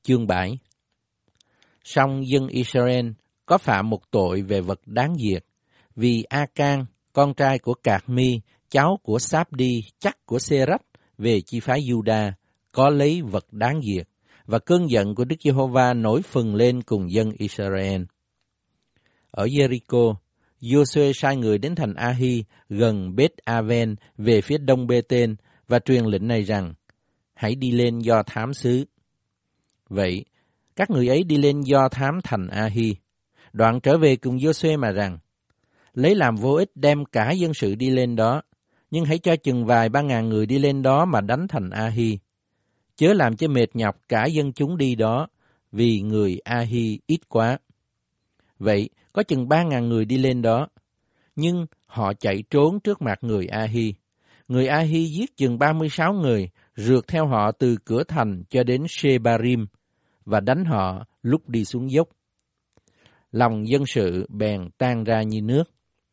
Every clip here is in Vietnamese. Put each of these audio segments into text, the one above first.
Chương 7. Song dân Israel có phạm một tội về vật đáng diệt, vì A-can, con trai của Cạc-mi, cháu của Sáp-đi, chắc của Sê-rách, về chi phái Giu-đa, có lấy vật đáng diệt, và cơn giận của Đức Giê-hô-va nổi phừng lên cùng dân Israel. Ở Jericho, Giô-suê sai người đến thành A-hi gần Bết-a-ven về phía đông Bê-tên và truyền lệnh này rằng: hãy đi lên Do thám xứ. Vậy, các người ấy đi lên Do thám thành A-hi. Đoạn trở về cùng Giô-suê mà rằng: lấy làm vô ích đem cả dân sự đi lên đó, nhưng hãy cho chừng vài 3.000 người đi lên đó mà đánh thành A-hi. Chớ làm cho mệt nhọc cả dân chúng đi đó, vì người A-hi ít quá. Vậy, có chừng 3.000 người đi lên đó, nhưng họ chạy trốn trước mặt người A-hi. Người A-hi giết chừng 36 người, rượt theo họ từ cửa thành cho đến Shê-ba-rim, và đánh họ lúc đi xuống dốc. Lòng dân sự bèn tan ra như nước.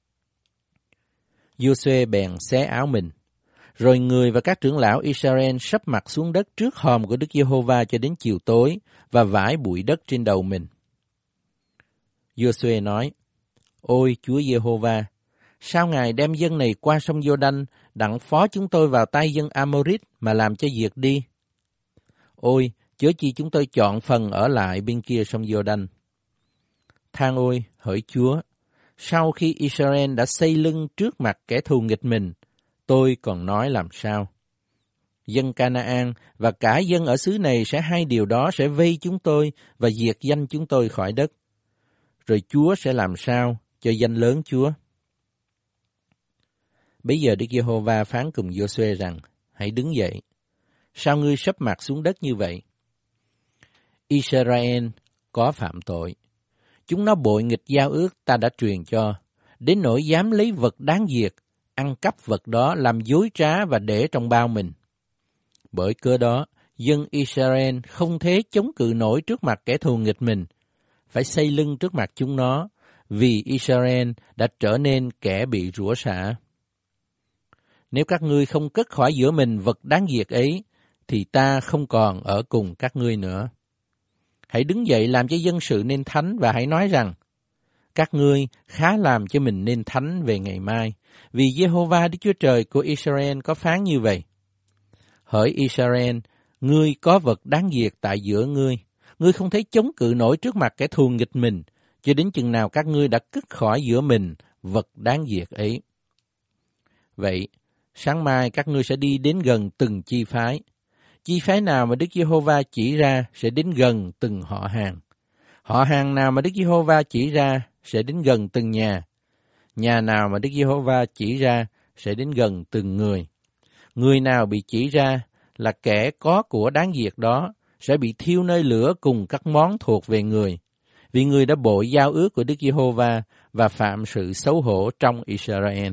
Giô-suê bèn xé áo mình. Rồi người và các trưởng lão Israel sấp mặt xuống đất trước hòm của Đức Giê-hô-va cho đến chiều tối, và vải bụi đất trên đầu mình. Giô-suê nói: ôi Chúa Giê-hô-va, sao Ngài đem dân này qua sông Giô-đanh, đặng phó chúng tôi vào tay dân A-mô-rít mà làm cho diệt đi? Ôi, chớ chi chúng tôi chọn phần ở lại bên kia sông Giô-đanh. Than ôi, hỡi Chúa, sau khi Israel đã xây lưng trước mặt kẻ thù nghịch mình, tôi còn nói làm sao? Dân Ca-na-an và cả dân ở xứ này sẽ hay điều đó sẽ vây chúng tôi và diệt danh chúng tôi khỏi đất. Rồi Chúa sẽ làm sao cho danh lớn Chúa? Bấy giờ Đức Giê-hô-va phán cùng Giô-suê rằng: hãy đứng dậy. Sao ngươi sấp mặt xuống đất như vậy? Israel có phạm tội. Chúng nó bội nghịch giao ước ta đã truyền cho, đến nỗi dám lấy vật đáng diệt, ăn cắp vật đó làm dối trá và để trong bao mình. Bởi cớ đó, dân Israel không thể chống cự nổi trước mặt kẻ thù nghịch mình, phải xây lưng trước mặt chúng nó, vì Israel đã trở nên kẻ bị rủa xả. Nếu các ngươi không cất khỏi giữa mình vật đáng diệt ấy, thì ta không còn ở cùng các ngươi nữa. Hãy đứng dậy làm cho dân sự nên thánh và hãy nói rằng: các ngươi khá làm cho mình nên thánh về ngày mai, vì Giê-hô-va Đức Chúa Trời của Israel có phán như vậy: hỡi Israel, ngươi có vật đáng diệt tại giữa ngươi, ngươi không thấy chống cự nổi trước mặt kẻ thù nghịch mình, cho đến chừng nào các ngươi đã cất khỏi giữa mình vật đáng diệt ấy. Vậy, sáng mai các ngươi sẽ đi đến gần từng chi phái. Chi phái nào mà Đức Giê-hô-va chỉ ra sẽ đến gần từng họ hàng. Họ hàng nào mà Đức Giê-hô-va chỉ ra sẽ đến gần từng nhà. Nhà nào mà Đức Giê-hô-va chỉ ra sẽ đến gần từng người. Người nào bị chỉ ra là kẻ có của đáng diệt đó sẽ bị thiêu nơi lửa cùng các món thuộc về người, vì người đã bội giao ước của Đức Giê-hô-va và phạm sự xấu hổ trong Israel.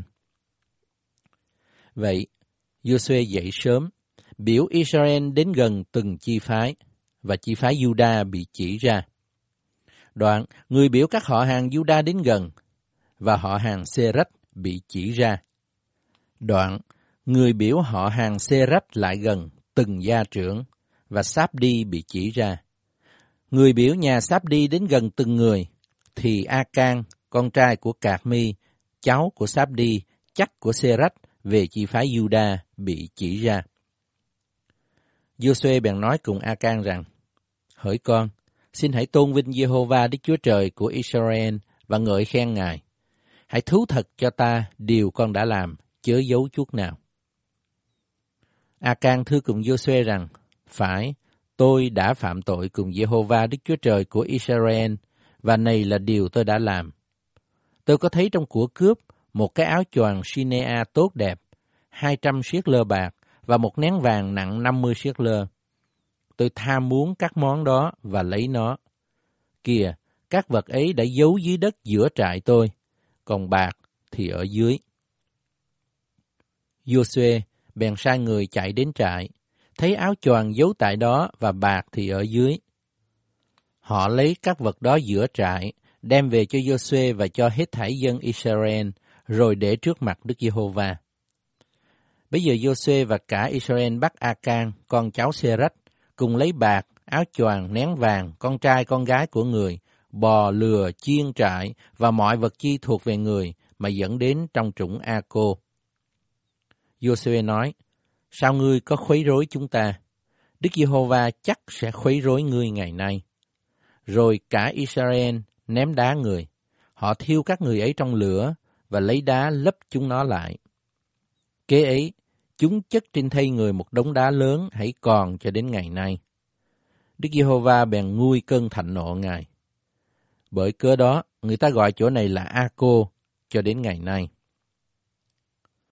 Vậy, Giô-suê dậy sớm, biểu Israel đến gần từng chi phái, và chi phái Giu-đa bị chỉ ra. Đoạn, người biểu các họ hàng Giu-đa đến gần, và họ hàng Sê-rách bị chỉ ra. Đoạn, người biểu họ hàng Sê-rách lại gần từng gia trưởng, và Sáp-đi bị chỉ ra. Người biểu nhà Sáp-đi đến gần từng người, thì A-can, con trai của Cạc-mi, cháu của Sáp-đi, chắc của Sê-rách, về chi phái Giu-đa bị chỉ ra. Giô-suê bèn nói cùng A-can rằng: hỡi con, xin hãy tôn vinh Giê-hô-va Đức Chúa Trời của Israel và ngợi khen Ngài. Hãy thú thật cho ta điều con đã làm, chớ giấu chút nào. A-can thưa cùng Giô-suê rằng: phải, tôi đã phạm tội cùng Giê-hô-va Đức Chúa Trời của Israel, và này là điều tôi đã làm. Tôi có thấy trong của cướp một cái áo choàng Sinea tốt đẹp, 200 siết lơ bạc và một nén vàng nặng 50 siết lơ. Tôi tham muốn các món đó và lấy nó. Kìa, các vật ấy đã giấu dưới đất giữa trại tôi, còn bạc thì ở dưới. Giô-suê bèn sai người chạy đến trại, thấy áo choàng giấu tại đó và bạc thì ở dưới. Họ lấy các vật đó giữa trại, đem về cho Giô-suê và cho hết thảy dân Israel, rồi để trước mặt Đức Giê-hô-va. Bây giờ Giô-suê và cả Israel bắt A-can, con cháu Sê-rách, cùng lấy bạc áo choàng, nén vàng, con trai con gái của người, bò, lừa, chiên trại và mọi vật chi thuộc về người mà dẫn đến trong trũng A-cô. Giô-suê nói, sao ngươi có khuấy rối chúng ta? Đức Giê-hô-va chắc sẽ khuấy rối ngươi ngày nay. Rồi cả Israel ném đá người. Họ thiêu các người ấy trong lửa và lấy đá lấp chúng nó lại. Kế ấy, chúng chất trên thây người một đống đá lớn hãy còn cho đến ngày nay. Đức Giê-hô-va bèn nguôi cơn thạnh nộ Ngài. Bởi cớ đó, người ta gọi chỗ này là A-cô cho đến ngày nay.